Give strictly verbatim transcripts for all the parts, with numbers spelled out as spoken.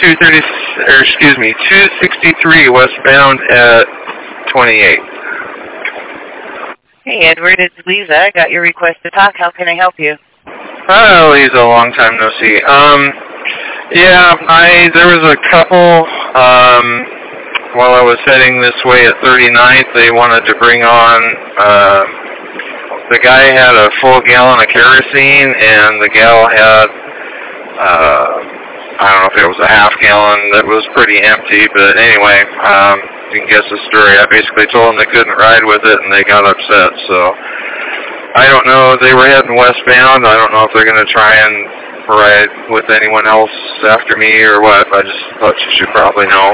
two thirty, or excuse me, two sixty-three westbound at twenty-eight. Hey, Edward, it's Lisa. I got your request to talk. How can I help you? Oh, Lisa, long time no see. Um, yeah, I there was a couple. Um, while I was heading this way at thirty-ninth, they wanted to bring on. Uh, the guy had a full gallon of kerosene, and the gal had. Uh, I don't know if it was a half gallon that was pretty empty, but anyway, um, you can guess the story. I basically told them they couldn't ride with it, and they got upset. So I don't know. They were heading westbound. I don't know if they're going to try and ride with anyone else after me or what. I just thought you should probably know.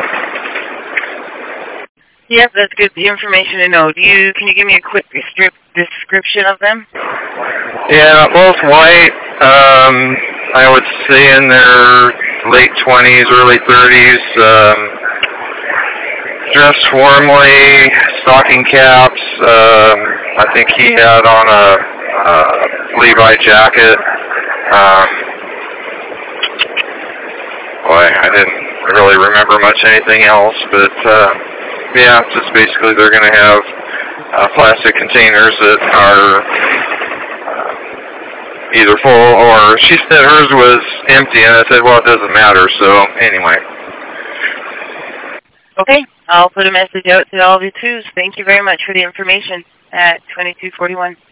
Yep, that's good information to know. Do you? Can you give me a quick description of them? Yeah, both white. Um, I would say in their late twenties, early thirties. Um, dressed warmly, stocking caps. Um, I think he had on a, a Levi jacket. Um, boy, I didn't really remember much anything else, but uh, yeah, just basically they're going to have uh, plastic containers that are uh, either full or she said hers was empty, and I said, well, it doesn't matter. So anyway. Okay, I'll put a message out to all of you too. Thank you very much for the information at twenty-two forty-one.